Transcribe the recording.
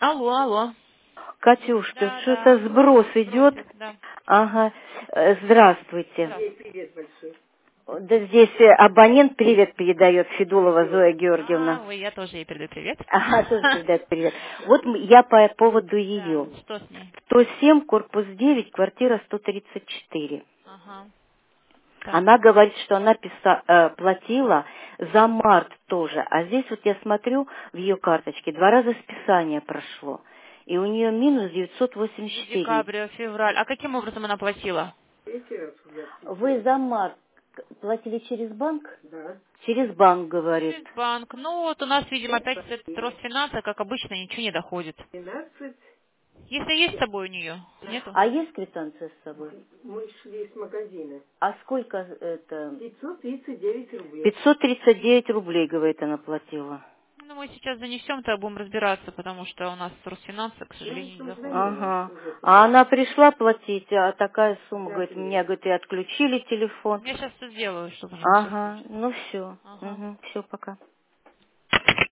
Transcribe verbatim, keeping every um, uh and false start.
Алло, алло. Катюш, тут Да, что-то да. сброс идет. Сбросит, да. Ага. Э, Здравствуйте. Здравствуйте. Привет большой. Да здесь э, абонент привет передает, Федулова Зоя А, Георгиевна. вы, я тоже ей передаю привет. Ага, тоже передает привет. Вот м- я по поводу Да, ее. что с ней? сто семь, корпус девять, квартира сто тридцать четыре. Ага. Так. Она говорит, что она писа- э, платила за март тоже. А здесь вот я смотрю в ее карточке, два раза списание прошло. И у нее минус девятьсот восемьдесят За четыре. декабрь, февраль. А каким образом она платила? Третий раз уже. Вы за март платили через банк? Да. Через банк, говорит. Через банк. Ну вот у нас, видимо, опять этот Росфинанса, как обычно, ничего не доходит. двенадцать. Если есть с собой у нее, нету? А есть квитанция с собой? Мы шли с магазина. А сколько это? пятьсот тридцать девять рублей. пятьсот тридцать девять рублей, говорит, она платила. Ну, мы сейчас занесем-то, будем разбираться, потому что у нас Росфинанса, к Я сожалению, еще не заходит. звонила Ага. уже. А она пришла платить, а такая сумма, Да, говорит, привет. меня, говорит, и отключили телефон. Я сейчас все сделаю, чтобы она все Ага, включила. ну все. Ага. Угу, все, пока.